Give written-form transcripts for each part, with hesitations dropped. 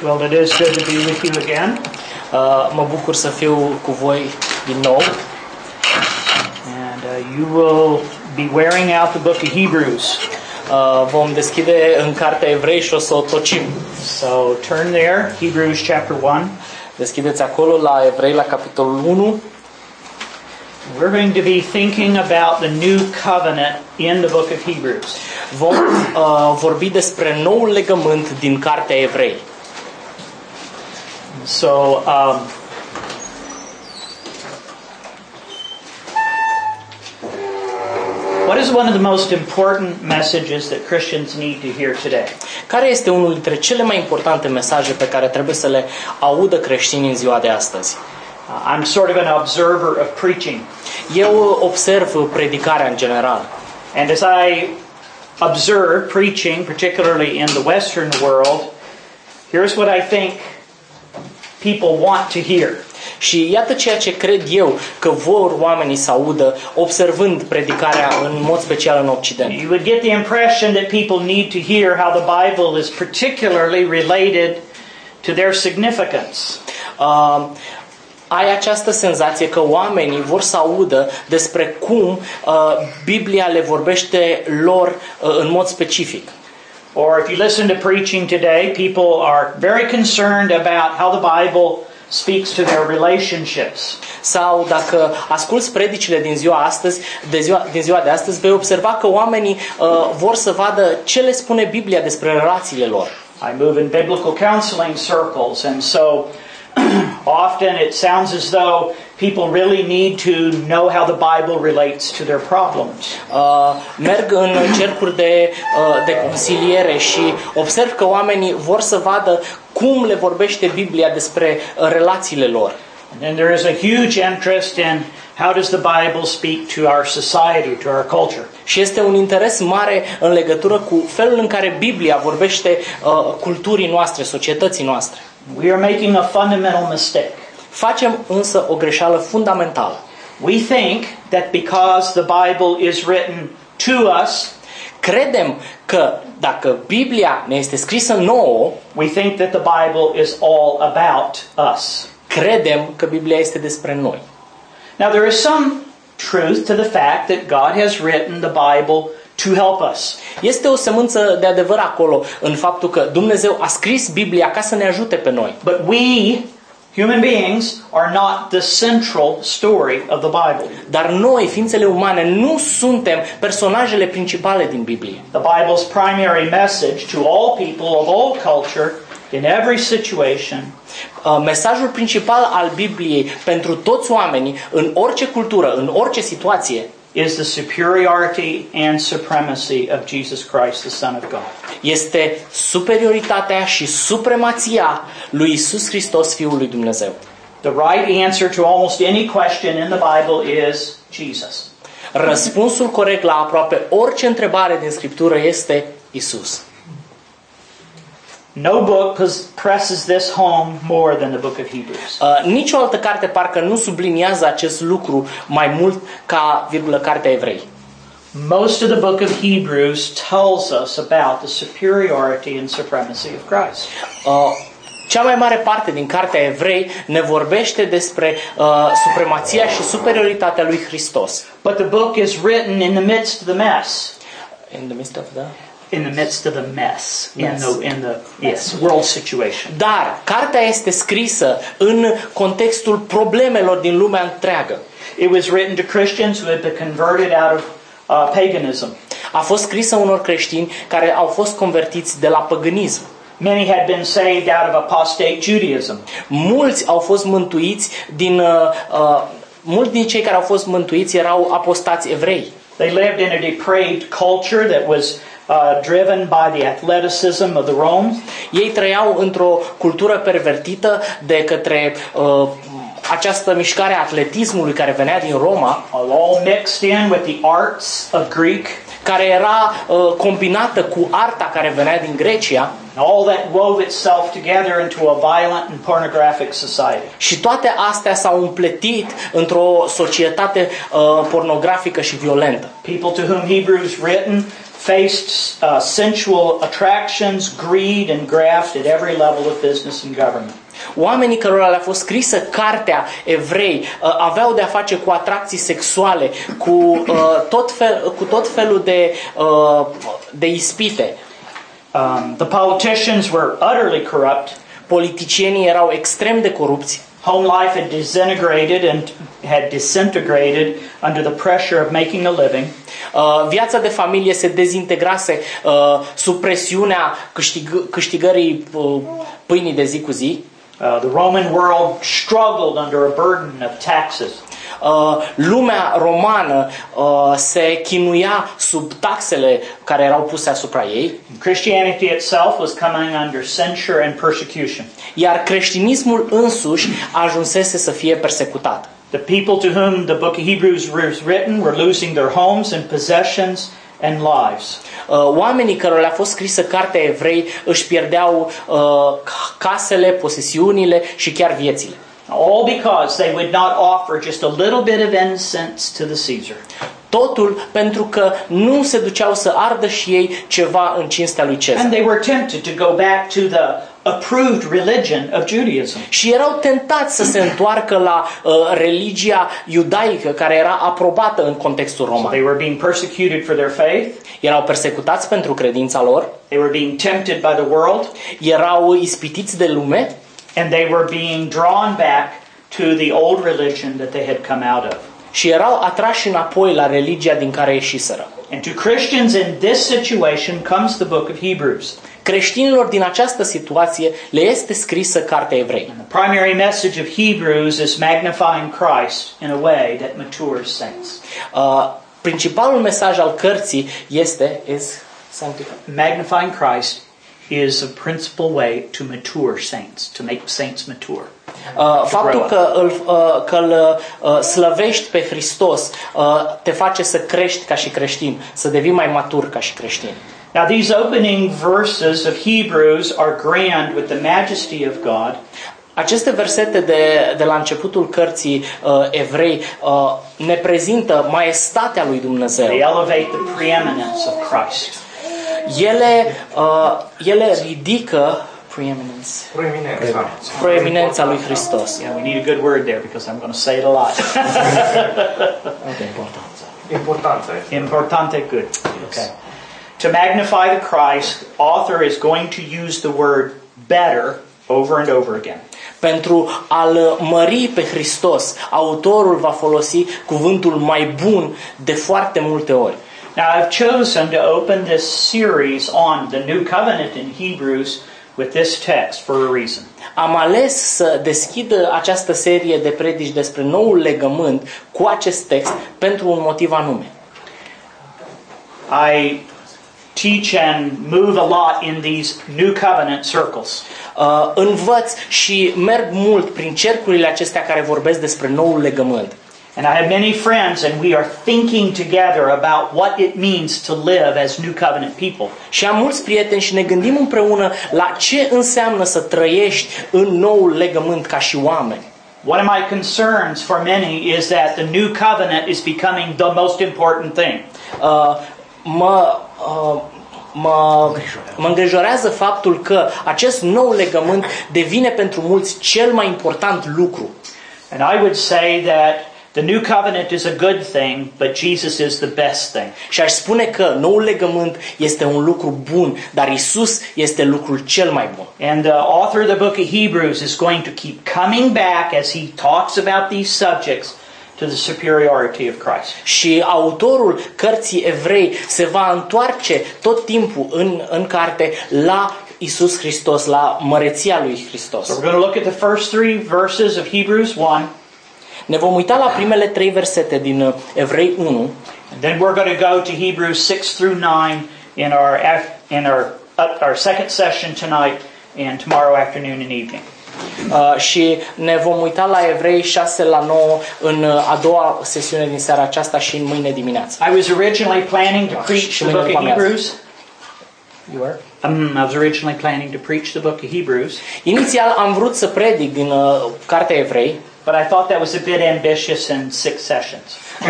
Well, it is good to be with you again. Mă bucur să fiu cu voi din nou. And you will be wearing out the book of Hebrews. Vom deschide în cartea Evrei și o să o tocim. So turn there, Hebrews chapter 1. Deschideți acolo la Evrei, la capitolul 1. We're going to be thinking about the new covenant in the book of Hebrews. Vom vorbi despre noul legământ din cartea Evrei. So, what is one of the most important messages that Christians need to hear today? Care este unul dintre cele mai importante mesaje pe care trebuie să le audă creștinii în ziua de astăzi? I'm sort of an observer of preaching. Eu observ predicarea în general. And as I observe preaching, particularly in the Western world, here's what I think people want to hear. Și iată ceea ce cred eu că vor oamenii să audă observând predicarea în mod special în Occident. You would get the impression that people need to hear how the Bible is particularly related to their significance. Ai această senzație că oamenii vor să audă despre cum Biblia le vorbește lor în mod specific. Or if you listen to preaching today, people are very concerned about how the Bible speaks to their relationships. Sau dacă asculți predicile din ziua de astăzi, vei observa că oamenii vor să vadă ce le spune Biblia despre relațiile lor. I move in biblical counseling circles, and so often it sounds as though people really need to know how the Bible relates to their problems. Merg în cercuri de consiliere și observ că oamenii vor să vadă cum le vorbește Biblia despre relațiile lor. And then there is a huge interest in how does the Bible speak to our society, to our culture. Și este un interes mare în legătură cu felul în care Biblia vorbește culturii noastre, societății noastre. We are making a fundamental mistake. Facem însă o greșeală fundamentală. We think that because the Bible is written to us, credem că dacă Biblia ne este scrisă nouă, we think that the Bible is all about us. Credem că Biblia este despre noi. Now there is some truth to the fact that God has written the Bible to help us. Este o sămânță de adevăr acolo în faptul că Dumnezeu a scris Biblia ca să ne ajute pe noi. But we, human beings, are not the central story of the Bible. Dar noi, ființele umane, nu suntem personajele principale din Biblie. The Bible's primary message to all people of all culture in every situation. Mesajul principal al Bibliei pentru toți oamenii, în orice cultură, în orice situație, is the superiority and supremacy of Jesus Christ, the Son of God. Este superioritatea și supremația lui Isus Hristos, Fiul lui Dumnezeu. The right answer to almost any question in the Bible is Jesus. Răspunsul corect la aproape orice întrebare din Scriptură este Isus. No book presses this home more than the book of Hebrews. Nicio altă carte parcă nu subliniază acest lucru mai mult ca cartea Evrei. Most of the book of Hebrews tells us about the superiority and supremacy of Christ. Cea mai mare parte din cartea Evrei ne vorbește despre supremația și superioritatea lui Hristos. But the book is written in the midst of the mess. In the midst of the world situation. Dar cartea este scrisă în contextul problemelor din lumea întreagă. It was written to Christians who had been converted out of paganism. A fost scrisă unor creștini care au fost convertiți de la păgânism. Many had been saved out of apostate Judaism. Mulți au fost mântuiți mulți din cei care au fost mântuiți erau apostați evrei. They lived in a depraved culture that was driven by the athleticism of the Romans. Ei trăiau într-o cultură pervertită de către această mișcare a atletismului care venea din Roma, all mixed in with the arts of Greek, care era combinată cu arta care venea din Grecia. All that wove itself together into a violent and pornographic society. Și toate astea s-au împletit într-o societate pornografică și violentă. People to whom Hebrews written faced sensual attractions, greed, and graft at every level of business and government. Oamenii cărora le-a fost scrisă cartea Evrei aveau de-a face cu atracții sexuale, cu tot felul de ispite. The politicians were utterly corrupt. Politicienii erau extrem de corupți. Home life had disintegrated under the pressure of making a living. Viața de familie se dezintegrase sub presiunea câștigării pâinii de zi cu zi. The Roman world struggled under a burden of taxes. Lumea romană se chinuia sub taxele care erau puse asupra ei. Christianity itself was coming under censure and persecution. Iar creștinismul însuși ajunsese să fie persecutat. The people to whom the book of Hebrews was written were losing their homes and possessions and lives. Oamenii cărora le-a fost scrisă cartea Evrei își pierdeau casele, posesiunile și chiar viețile. All because they would not offer just a little bit of incense to the Caesar. Totul pentru că nu se duceau să ardă și ei ceva în cinstea lui Cezar. And they were tempted to go back to the approved religion of Judaism. Și erau tentați să se întoarcă la religia iudaică care era aprobată în contextul roman. So they were being persecuted for their faith. Erau persecutați pentru credința lor. They were being tempted by the world. Erau ispitiți de lume. And they were being drawn back to the old religion that they had come out of. Și erau atrași înapoi la religia din care ieșiseră. And to Christians in this situation comes the book of Hebrews. Creștinilor din această situație le este scrisă cartea Evrei. The primary message of Hebrews is magnifying Christ in a way that matures saints. Principalul mesaj al cărții este magnifying Christ is a principal way to mature saints, to make saints mature. Faptul că îl slăvești pe Hristos te face să crești ca și creștin, să devii mai matur ca și creștin. Now these opening verses of Hebrews are grand with the majesty of God. Aceste versete de la începutul cărții Evrei ne prezintă maestatea lui Dumnezeu. They elevate the preeminence of Christ. Ele ridică preeminența lui Hristos. Yeah, we need a good word there because I'm going to say it a lot. Importante, good. Okay. To magnify the Christ, author is going to use the word better over and over again. Pentru a-L mări pe Hristos, autorul va folosi cuvântul mai bun de foarte multe ori. Now I've chosen to open this series on the New Covenant in Hebrews with this text for a reason. Am ales să deschid această serie de predici despre noul legământ cu acest text pentru un motiv anume. I teach and move a lot in these New Covenant circles. Învăț și merg mult prin cercurile acestea care vorbesc despre noul legământ. And I have many friends and we are thinking together about what it means to live as New Covenant people. Și am mulți prieteni și ne gândim împreună la ce înseamnă să trăiești în noul legământ ca și oameni. One of my concerns for many is that the New Covenant is becoming the most important thing. Mă îngrijorează faptul că acest nou legământ devine pentru mulți cel mai important lucru. And I would say that the New Covenant is a good thing, but Jesus is the best thing. Și aș spune că noul legământ este un lucru bun, dar Isus este lucrul cel mai bun. And the author of the book of Hebrews is going to keep coming back as he talks about these subjects to the superiority of Christ. Și autorul cărții Evrei se va întoarce tot timpul în carte la Isus Hristos, la măreția lui Hristos. So we're going to look at the first 3 verses of Hebrews 1. Ne vom uita la primele 3 versete din Evrei 1. And then we're going to go to Hebrews 6 through 9 in our second session tonight and tomorrow afternoon and evening. Și ne vom uita la Evrei 6 la 9 în a doua sesiune din seara aceasta și în mâine dimineață. I was originally planning to preach the book of Hebrews. You were? I was originally planning to preach the book of Hebrews. Inițial am vrut să predic din cartea Evrei. but I thought that was a bit ambitious in 6 sessions.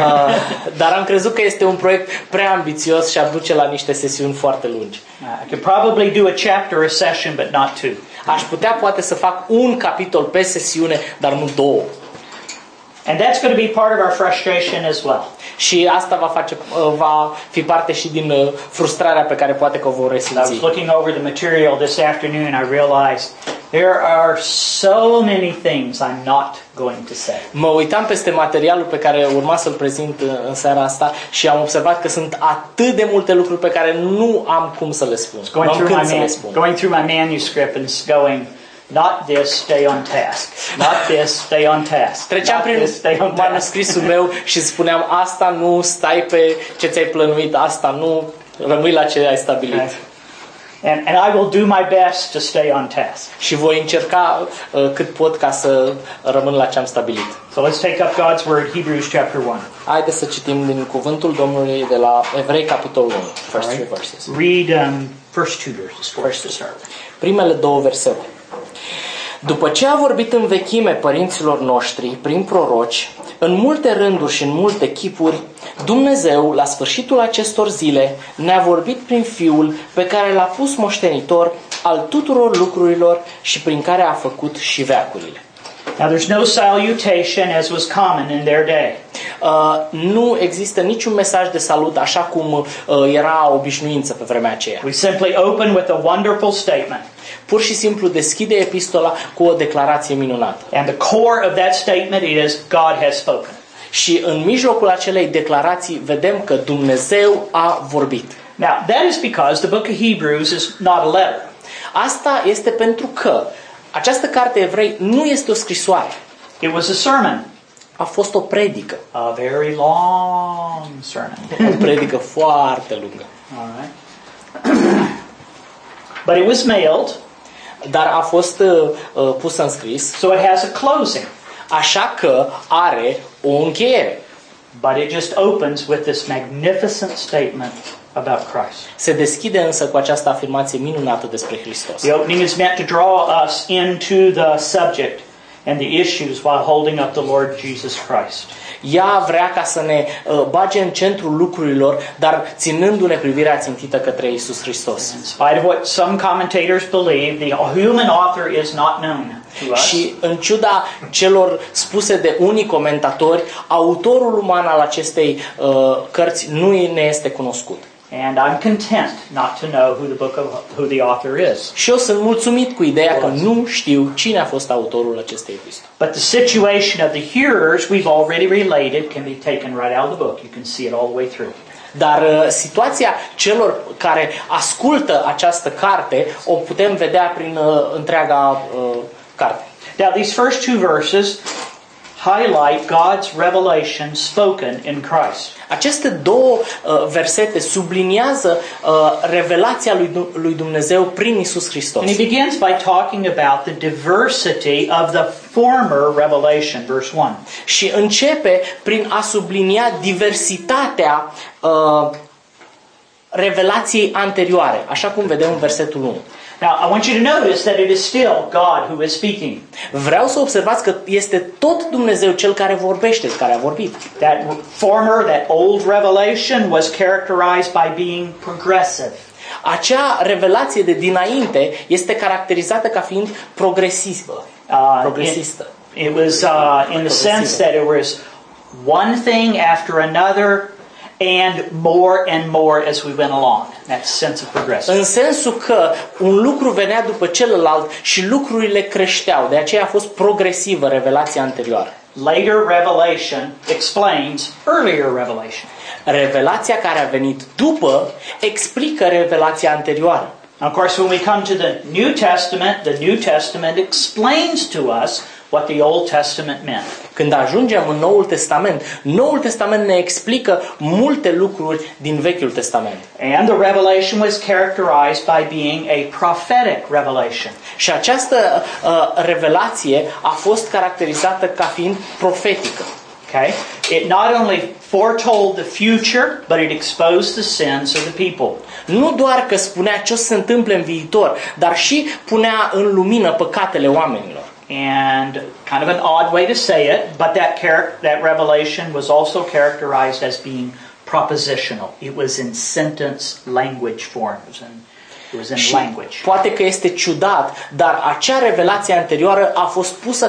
Dar am crezut că este un proiect prea ambițios și ar duce la niște sesiuni foarte lungi. I could probably do a chapter a session, but not 2. Aș putea poate să fac un capitol pe sesiune, dar nu 2. And that's going to be part of our frustration as well. Și asta va fi parte și din frustrarea pe care poate că o vor I was resimți. looking over the material this afternoon, I realized there are so many things I'm not going to say. Mă uitam peste materialul pe care urma să-l prezint în seara asta și am observat că sunt atât de multe lucruri pe care nu am cum să le spun. Nu am când să le spun. Going through my manuscript and going, not this, stay on task. Not this, stay on task. Treceam prin manuscrisul meu și spuneam, asta nu, stai pe ce ți-ai plănuit, asta nu, rămâi la ce ai stabilit. Okay. And I will do my best to stay on task. Și voi încerca cât pot ca să rămân la ce am stabilit. So let's take up God's word, Hebrews chapter 1. Haideți să citim din cuvântul Domnului de la Evrei capitolul 1, first three verses. Read first 2 verses for us to start with. Primele 2 versete. După ce a vorbit în vechime părinților noștri, prin proroci, în multe rânduri și în multe chipuri, Dumnezeu, la sfârșitul acestor zile, ne-a vorbit prin Fiul pe care l-a pus moștenitor al tuturor lucrurilor și prin care a făcut și veacurile. Now there's no salutation as was common in their day. Nu există niciun mesaj de salut așa cum era obișnuință pe vremea aceea. We simply open with a wonderful statement. Pur și simplu deschide epistola cu o declarație minunată. And the core of that statement is God has spoken. Și în mijlocul acelei declarații vedem că Dumnezeu a vorbit. Now that is because the book of Hebrews is not a letter. Asta este pentru că această carte Evrei nu este o scrisoare. It was a sermon. A fost o predică. A very long sermon. O predică foarte lungă. All right. But it was mailed. Dar a fost pusă în scris. So it has a closing. Așa că are o încheiere. But it just opens with this magnificent statement about Christ. Se deschide însă cu această afirmație minunată despre Hristos. The opening is meant to draw us into the subject and the issues while holding up the Lord Jesus Christ. Ea vrea ca să ne bage în centrul lucrurilor, dar ținându-ne privirea țintită către Iisus Hristos. In spite of what some commentators believe, the human author is not known to us. Și în ciuda celor spuse de unii comentatori, autorul uman al acestei cărți nu ne este cunoscut. And I'm content not to know who the author is. Și eu sunt mulțumit cu ideea că nu știu cine a fost autorul acestei epistole. But the situation of the hearers we've already related can be taken right out of the book. You can see it all the way through. Dar situația celor care ascultă această carte o putem vedea prin întreaga carte. Now these first 2 verses highlight God's revelation spoken in Christ. Aceste 2 versete subliniază revelația lui Dumnezeu prin Iisus Hristos. And he begins by talking about the diversity of the former revelation, verse 1. Și începe prin a sublinia diversitatea revelației anterioare, așa cum vedem în versetul 1. Now, I want you to notice that it is still God who is speaking. Vreau să observați că este tot Dumnezeu cel care vorbește, care a vorbit. That old revelation was characterized by being progressive. Acea revelație de dinainte este caracterizată ca fiind progresistă. It was in the sense that it was one thing after another and more as we went along. That sense of progression. În sensul că un lucru venea după celălalt și lucrurile creșteau. De aceea a fost progresivă revelația anterioară. Later revelation explains earlier revelation. Revelația care a venit după explică revelația anterioară. Of course, when we come to the New Testament explains to us what the Old Testament meant. Când ajungem în Noul Testament ne explică multe lucruri din Vechiul Testament. And the revelation was characterized by being a prophetic revelation. Și această revelație a fost caracterizată ca fiind profetică. Okay? It not only foretold the future, but it exposed the sins of the people. Nu doar că spunea ce o să se întâmple în viitor, dar și punea în lumină păcatele oamenilor. and kind of an odd way to say it, but that revelation was also characterized as being propositional. It was in sentence language forms, and it was in language. Poate că este ciudat, dar acea revelație anterioară a fost pusă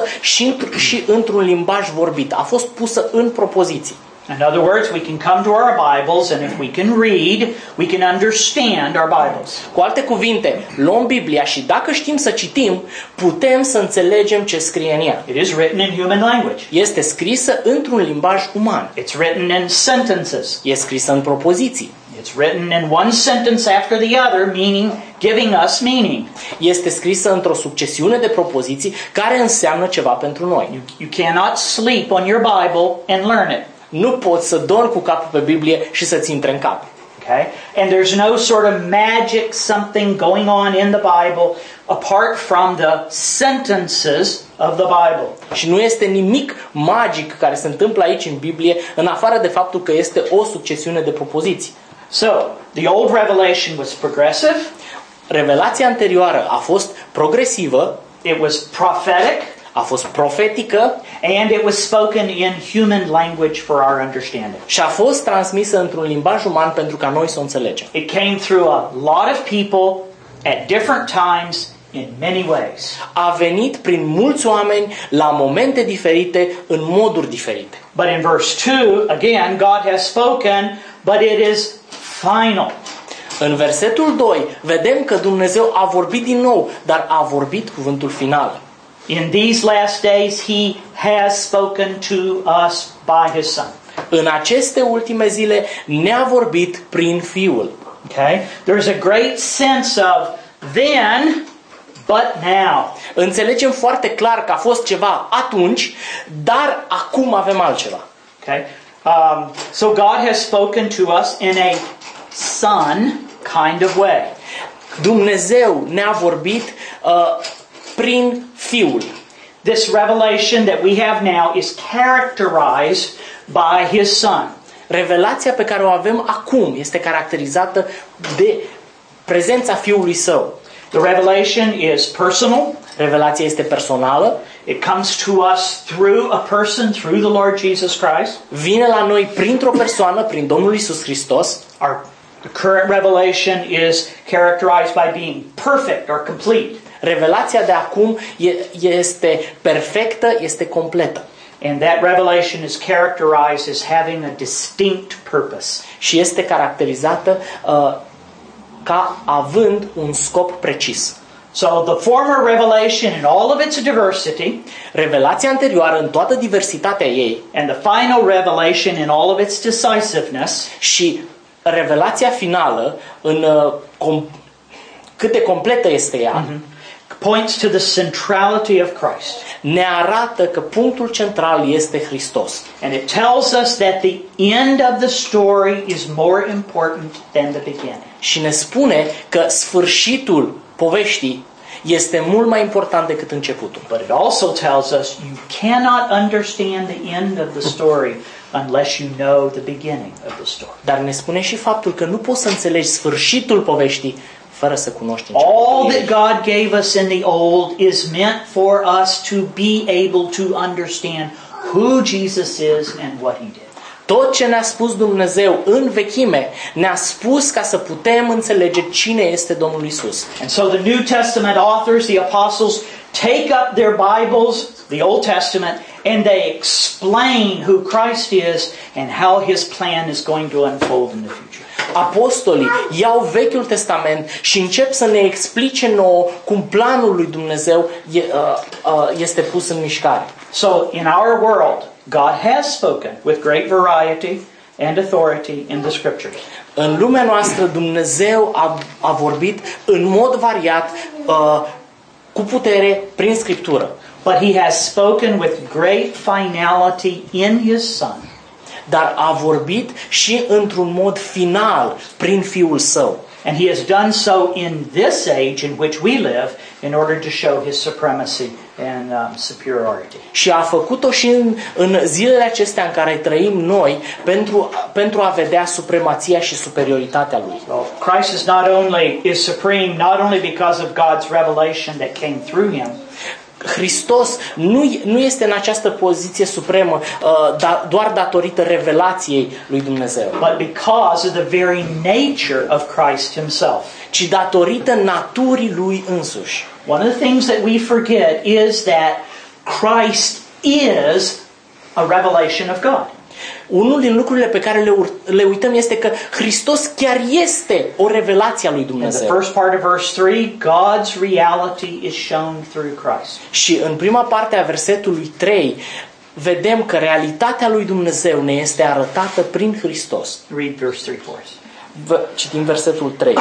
și într-un limbaj vorbit. A fost pusă în propoziții. In other words, we can come to our Bibles, and if we can read, we can understand our Bibles. Cu alte cuvinte, luăm Biblia și dacă știm să citim, putem să înțelegem ce scrie în ea. It is written in human language. Este scrisă într-un limbaj uman. It's written in sentences. E scrisă în propoziții. It's written in one sentence after the other, giving us meaning. Este scrisă într-o succesiune de propoziții care înseamnă ceva pentru noi. You cannot sleep on your Bible and learn it. Nu poți să dormi cu capul pe Biblie și să-ți intre în cap. Okay? And there's no sort of magic something going on in the Bible apart from the sentences of the Bible. Și nu este nimic magic care se întâmplă aici în Biblie, în afară de faptul că este o succesiune de propoziții. So, the old revelation was progressive. Revelația anterioară a fost progresivă. It was prophetic. A fost profetică. And it was spoken in human language for our understanding. Și a fost transmisă într-un limbaj uman pentru ca noi să o înțelegem. It came through a lot of people at different times in many ways. A venit prin mulți oameni la momente diferite, în moduri diferite. But in verse 2, again, God has spoken, but it is final. În versetul 2 vedem că Dumnezeu a vorbit din nou, dar a vorbit cuvântul final. In these last days, He has spoken to us by His Son. În aceste ultime zile ne-a vorbit prin Fiul. Okay? There's a great sense of then, but now. Înțelegem foarte clar că a fost ceva atunci, dar acum avem altceva. Okay? So God has spoken to us in a Son kind of way. Dumnezeu ne-a vorbit prin Fiul. This revelation that we have now is characterized by His Son. Revelația pe care o avem acum este caracterizată de prezența Fiului Său. The revelation is personal. Revelația este personală. It comes to us through a person, through the Lord Jesus Christ. Vine la noi printr-o persoană, prin Domnul Iisus Hristos. The current revelation is characterized by being perfect or complete. Revelația de acum este perfectă, este completă. And that revelation is characterized as having a distinct purpose. Și este caracterizată ca având un scop precis. So the former revelation in all of its diversity, revelația anterioară în toată diversitatea ei, and the final revelation in all of its decisiveness, și revelația finală în cât de completă este ea, points to the centrality of Christ. Ne arată că punctul central este Hristos. And it tells us that the end of the story is more important than the beginning. Și ne spune că sfârșitul poveștii este mult mai important decât începutul. But it also tells us you cannot understand the end of the story unless you know the beginning of the story. Dar ne spune și faptul că nu poți să înțelegi sfârșitul poveștii fără să cunoști începutul. All that God gave us in the old is meant for us to be able to understand who Jesus is and what He did. Tot ce ne-a spus Dumnezeu în vechime, ne-a spus ca să putem înțelege cine este Domnul Isus. And so the New Testament authors, the apostles, take up their Bibles, the Old Testament, and they explain who Christ is and how His plan is going to unfold in the future. Apostolii iau Vechiul Testament și încep să ne explice nouă cum planul lui Dumnezeu este pus în mișcare. So in our world, God has spoken with great variety and authority in the Scriptures. În lumea noastră Dumnezeu a vorbit în mod variat, cu putere, prin Scriptură. But He has spoken with great finality in His Son. Dar a vorbit și într-un mod final prin Fiul Său. And He has done so in this age in which we live in order to show His supremacy and superiority. Și a făcut-o și în zilele acestea în care trăim noi pentru a vedea supremația și superioritatea Lui. So Christ is supreme not only because of God's revelation that came through Him. Hristos nu este în această poziție supremă doar datorită revelației lui Dumnezeu, but because of the very nature of Christ himself. ci datorită naturii lui însuși. One of the things that we forget is that Christ is a revelation of God. Unul din lucrurile pe care le uităm este că Hristos chiar este o revelație a lui In the Dumnezeu. first part of verse 3, God's reality is shown through Christ. Și în prima parte a versetului 3 vedem că realitatea lui Dumnezeu ne este arătată prin Hristos. Read verse 3 for us. Citim versetul 3.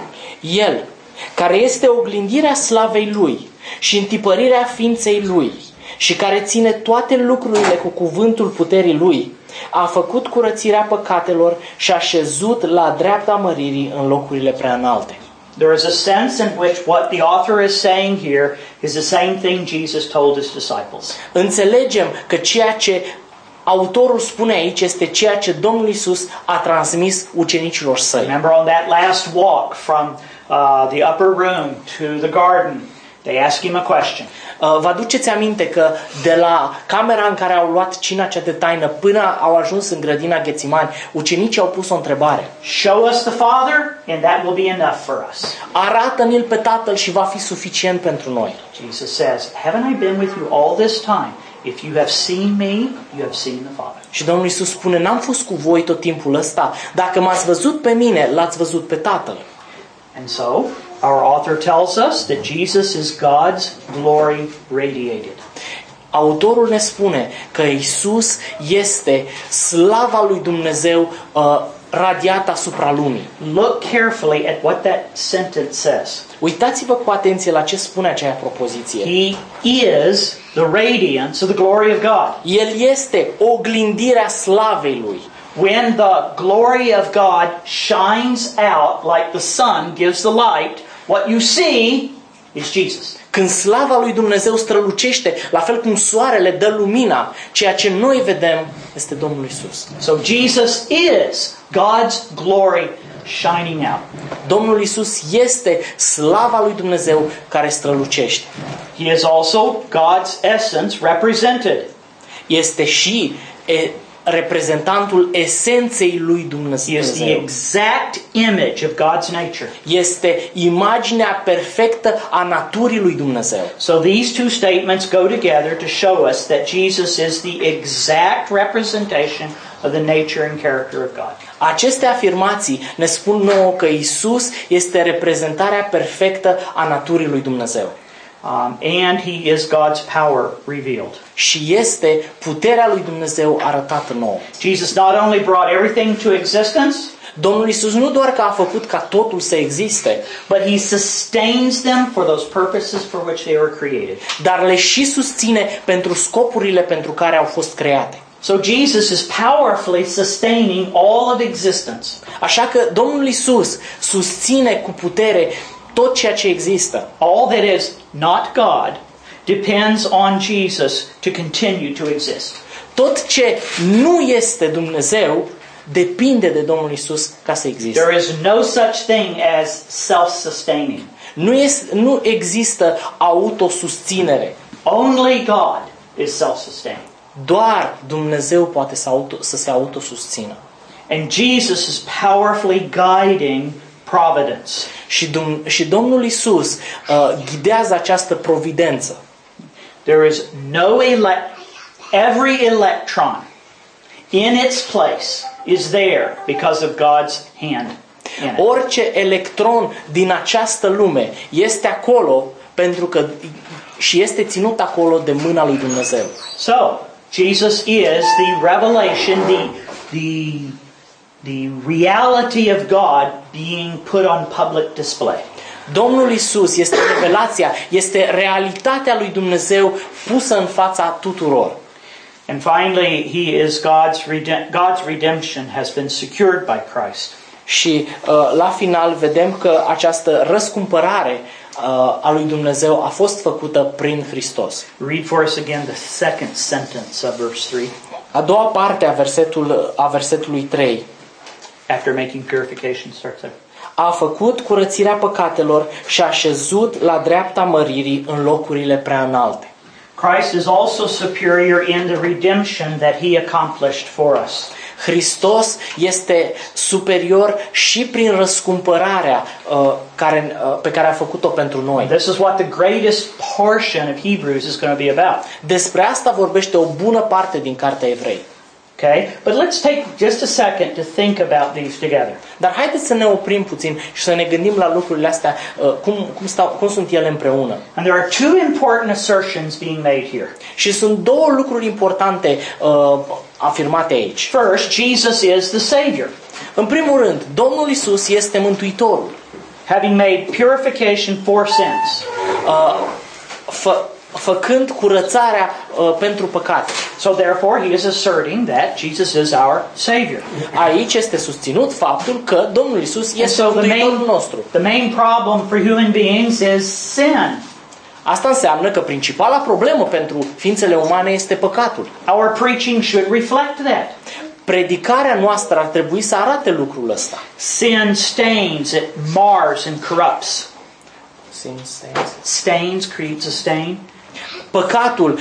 El, care este oglindirea slavei lui și întipărirea ființei lui și care ține toate lucrurile cu cuvântul puterii lui, a făcut curățirea păcatelor și a șezut la dreapta măririi în locurile prea înalte. There is a sense in which what the author is saying here is the same thing Jesus told his disciples. Înțelegem că ceea ce autorul spune aici este ceea ce Domnul Iisus a transmis ucenicilor săi. Remember on that last walk from the upper room to the garden, they asked him a question. Vă aduceți aminte că de la camera în care au luat cina cea de taină până au ajuns în grădina Ghețimani, ucenicii au pus o întrebare. Show us the Father and that will be enough for us. Arată-ne-l pe Tatăl și va fi suficient pentru noi. Jesus says, haven't I been with you all this time? If you have seen me, you have seen the Father. Și Domnul Iisus spune, n-am fost cu voi tot timpul ăsta. Dacă m-ați văzut pe mine, l-ați văzut pe Tatăl. And so, our author tells us that Jesus is God's glory radiated. Autorul ne spune că Iisus este slava lui Dumnezeu radiată asupra lumii. Look carefully at what that sentence says. Uitați-vă cu atenție la ce spune acea propoziție. He is the radiance of the glory of God. El este oglindirea slavei lui. When the glory of God shines out like the sun gives the light, what you see is Jesus. Când slava lui Dumnezeu strălucește, la fel cum soarele dă lumina, ceea ce noi vedem este Domnul Iisus. So Jesus is God's glory shining out. Domnul Iisus este slava lui Dumnezeu care strălucește. He is also God's essence represented. Este și reprezentantul esenței lui Dumnezeu. He is the exact image of God's nature. Este imaginea perfectă a naturii lui Dumnezeu. So these two statements go together to show us that Jesus is the exact representation of the nature and character of God. Aceste afirmații ne spun nouă că Isus este reprezentarea perfectă a naturii lui Dumnezeu. And He is God's power revealed. Și este puterea lui Dumnezeu arătată nouă. Jesus not only brought everything to existence, Domnul Isus nu doar că a făcut ca totul să existe, but He sustains them for those purposes for which they were created. dar le și susține pentru scopurile pentru care au fost create. So Jesus is powerfully sustaining all of existence. Așa că Domnul Isus susține cu putere tot ceea ce există. All that is not God depends on Jesus to continue to exist. Tot ce nu este Dumnezeu depinde de Domnul Isus ca să existe. There is no such thing as self-sustaining. Nu există autosusținere. Only God is self-sustaining. Doar Dumnezeu poate să se autosusțină. And Jesus is powerfully guiding providence. Și Domnul Isus ghidează această providență. There is every electron in its place is there because of God's hand in it. Orice electron din această lume este acolo pentru că și este ținut acolo de mâna lui Dumnezeu. So, Jesus is the revelation, the reality of God being put on public display. Domnul Isus este revelația, este realitatea lui Dumnezeu pusă în fața tuturor. And finally, He is God's redemption has been secured by Christ. Și la final vedem că această răscumpărare a lui Dumnezeu a fost făcută prin Hristos. Read for us again the second sentence of verse 3. A doua parte a versetului 3. After making purification starts there. a făcut curățirea păcatelor și a așezut la dreapta măririi în locurile prea înalte. Christ is also superior in the redemption that he accomplished for us. Hristos este superior și prin răscumpărarea pe care a făcut-o pentru noi. This is what the greatest portion of Hebrews is going to be about. Despre asta vorbește o bună parte din Cartea Evrei. Okay? But let's take just a second to think about these together. Dar haideți să ne oprim puțin și să ne gândim la lucrurile astea, cum sunt ele împreună. And there are two important assertions being made here. Și sunt două lucruri importante afirmate aici. First, Jesus is the Savior. În primul rând, Domnul Isus este Mântuitorul. Having made purification for sins. Făcând curățarea pentru păcate. So therefore he is asserting that Jesus is our Savior. Aici este susținut faptul că Domnul Isus este Mântuitorul nostru. The main problem for human beings is sin. Asta înseamnă că principala problemă pentru ființele umane este păcatul. Our preaching should reflect that. Predicarea noastră ar trebui să arate lucrul ăsta. Sin stains, it mars and corrupts. Sin stains. Stains, creates a stain. Păcatul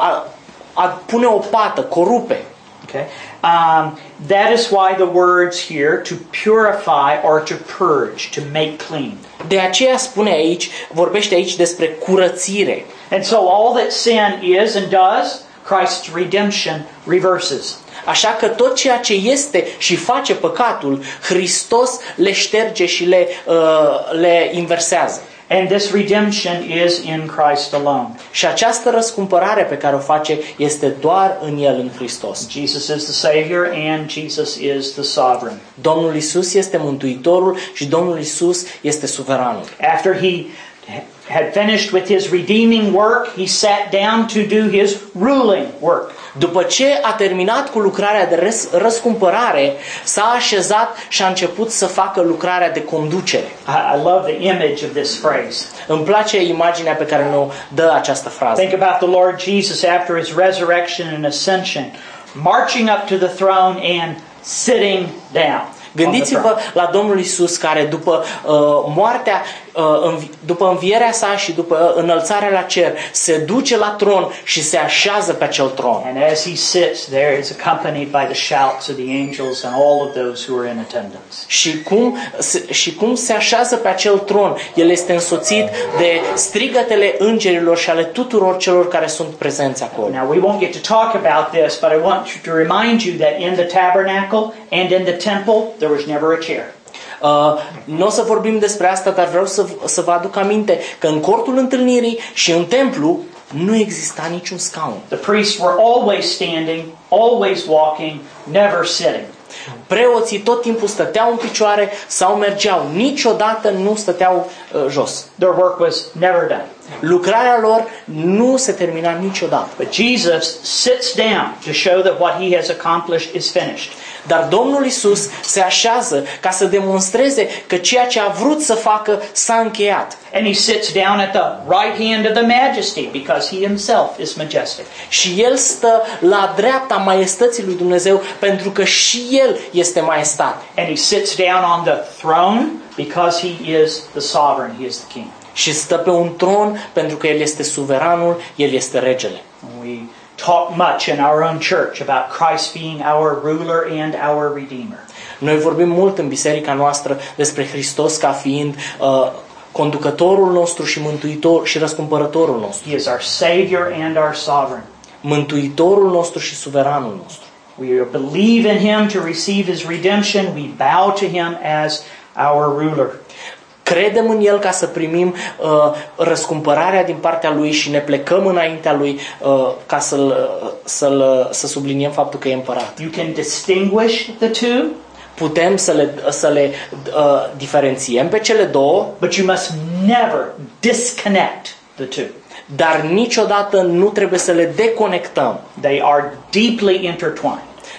pune o pată, corupe. Okay. That is why the words here to purify or to purge, to make clean. De aceea vorbește aici despre curățire. And so all that sin is and does, Christ's redemption reverses. Așa că tot ceea ce este și face păcatul, Hristos le șterge și le inversează. And this redemption is in Christ alone. Și această răscumpărare pe care o face este doar în El, în Hristos. Jesus is the Savior and Jesus is the sovereign. Domnul Isus este Mântuitorul și Domnul Isus este suveranul. After he had finished with his redeeming work, he sat down to do his ruling work. După ce a terminat cu lucrarea de răscumpărare, s-a așezat și a început să facă lucrarea de conducere. I love the image of this phrase. Îmi place imaginea pe care ne-o dă această frază. Think about the Lord Jesus after his resurrection and ascension, marching up to the throne and sitting down. Gândiți-vă la Domnul Isus care după moartea, după învierea sa și după înălțarea la cer, se duce la tron și se așează pe acel tron. And as he sits there, is accompanied by the shouts of the angels and all of those who are in attendance. Și cum se așează pe acel tron, el este însoțit de strigătele îngerilor și ale tuturor celor care sunt prezenți acolo. Now we won't get to talk about this, but I want to remind you that in the tabernacle and in the temple there was never a chair. Nu o să vorbim despre asta, dar vreau să vă aduc aminte că în cortul întâlnirii și în templu nu exista niciun scaun. The priests were always standing, always walking, never sitting. Preoții tot timpul stăteau în picioare sau mergeau, niciodată nu stăteau jos. Their work was never done. Lucrarea lor nu se termina niciodată. But Jesus sits down to show that what he has accomplished is finished. Dar Domnul Isus se așează ca să demonstreze că ceea ce a vrut să facă s-a încheiat. And he sits down at the right hand of the majesty because he himself is majestic. Și el stă la dreapta maiestății lui Dumnezeu pentru că și el este maestate. And he sits down on the throne because he is the sovereign, he is the king. Și stă pe un tron pentru că el este suveranul, el este regele. We talk much in our own church about Christ being our ruler and our redeemer. Noi vorbim mult în biserica noastră despre Hristos ca fiind conducătorul nostru și mântuitor și răscumpărătorul nostru. He is our Savior and our sovereign. Mântuitorul nostru și suveranul nostru. We believe in him to receive his redemption. We bow to him as our ruler. Credem în el ca să primim răscumpărarea din partea lui și ne plecăm înaintea lui ca să subliniem faptul că e împărat. You can distinguish the two. Putem să le diferențiem pe cele două, but you must never disconnect the two. Dar niciodată nu trebuie să le deconectăm. They are deeply intertwined.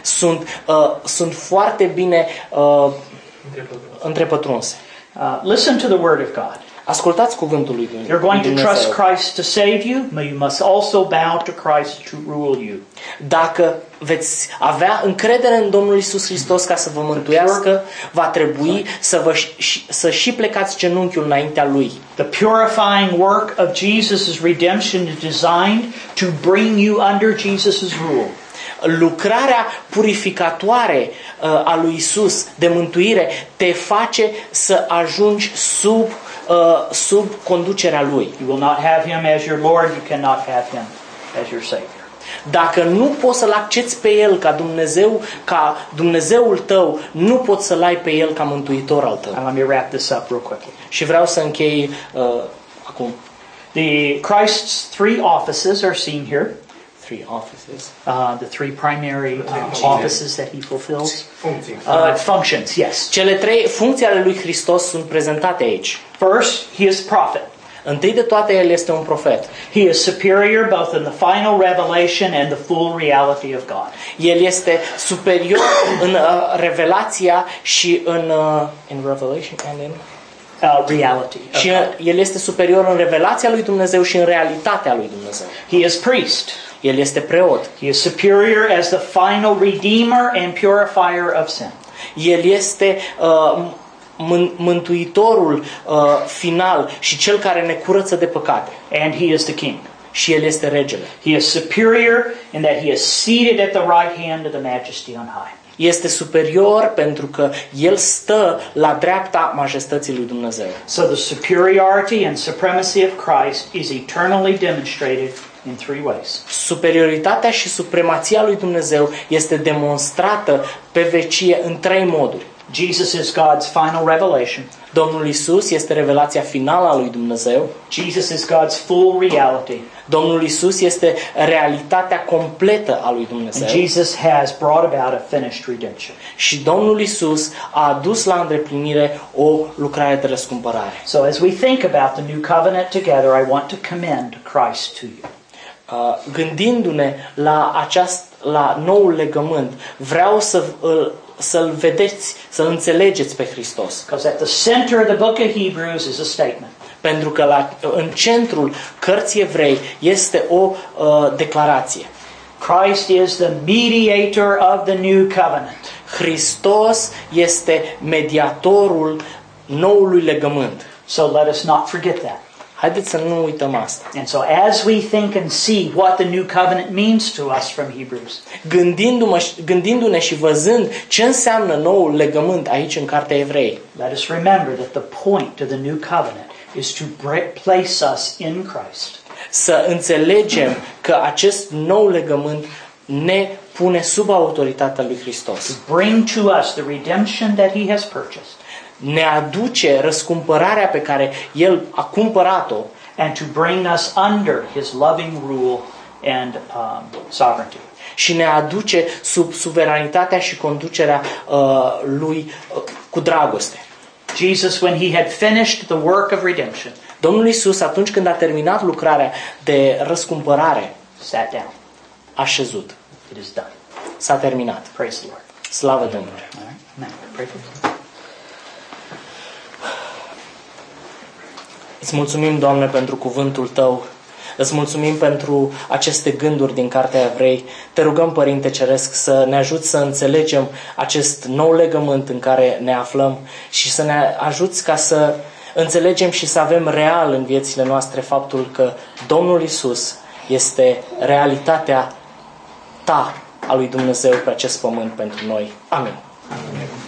Sunt foarte bine întrepătrunse. Listen to the word of God. Ascultați cuvântul lui You're going to Dumnezeu. trust Christ to save you, you must also bow to Christ to rule you. Dacă veți avea încredere în Domnul Isus Hristos ca să vă mântuiască, va trebui să și plecați genunchiul înaintea Lui. The purifying work of Jesus' redemption is designed to bring you under Jesus' rule. Lucrarea purificatoare a lui Isus de mântuire te face să ajungi sub conducerea Lui. You will not have him as your Lord, you cannot have him as your Savior. Dacă nu poți să-L accepți pe El ca Dumnezeul tău, nu poți să-L ai pe El ca mântuitor al tău. Now let me wrap this up real quickly. Și vreau să închei acum. Christ's three offices are seen here. Three offices. The three primary offices that he fulfills. Functions, yes. Cele trei funcții ale lui Hristos sunt prezentate aici. First, he is prophet. Întâi de toate, El este un profet. He is superior both in the final revelation and the full reality of God. El este superior în revelația și în revelation and in reality. Și El este superior în revelația lui Dumnezeu și în realitatea lui Dumnezeu. He is priest. El este preot. He is superior as the final redeemer and purifier of sin. El este mântuitorul final și cel care ne curăță de păcate. And he is the king. Și El este regele. He is superior in that he is seated at the right hand of the majesty on high. Este superior pentru că El stă la dreapta majestății lui Dumnezeu. So the superiority and supremacy of Christ is eternally demonstrated in three ways. Superioritatea și supremația lui Dumnezeu este demonstrată pe vecie în trei moduri. Jesus is God's final revelation. Domnul Isus este revelația finală a lui Dumnezeu. Jesus is God's full reality. Domnul Isus este realitatea completă a lui Dumnezeu. And Jesus has brought about a finished redemption. Și Domnul Isus a adus la îndeplinire o lucrare de răscumpărare. So as we think about the new covenant together, I want to commend Christ to you. Gândindu-ne la noul legământ, vreau să-l vedeți, să-l înțelegeți pe Hristos. Because at the center of the book of Hebrews is a statement. Pentru că în centrul cărții Evrei este o declarație. Christ is the mediator of the new covenant. Hristos este mediatorul noului legământ. So let us not forget that. Haideți să nu uităm asta. And so as we think and see what the new covenant means to us from Hebrews, gândindu-ne și văzând ce înseamnă noul legământ aici în Cartea Evrei, let us remember that the point of the new covenant is to place us in Christ. Să înțelegem că acest nou legământ ne pune sub autoritatea lui Hristos. To bring to us the redemption that he has purchased. Ne aduce răscumpărarea pe care El a cumpărat-o and to bring us under his loving rule and sovereignty. Și ne aduce sub suveranitatea și conducerea lui cu dragoste. Jesus, when he had finished the work of redemption, Domnul Isus, atunci când a terminat lucrarea de răscumpărare, sat down. A șezut. It is done. S-a terminat. Praise the Lord. Slavă Domnului. All right. Amen. Pray for me. Îți mulțumim, Doamne, pentru cuvântul Tău. Îți mulțumim pentru aceste gânduri din Cartea Evrei. Te rugăm, Părinte Ceresc, să ne ajuți să înțelegem acest nou legământ în care ne aflăm și să ne ajuți ca să înțelegem și să avem real în viețile noastre faptul că Domnul Isus este realitatea Ta a lui Dumnezeu pe acest pământ pentru noi. Amin. Amen.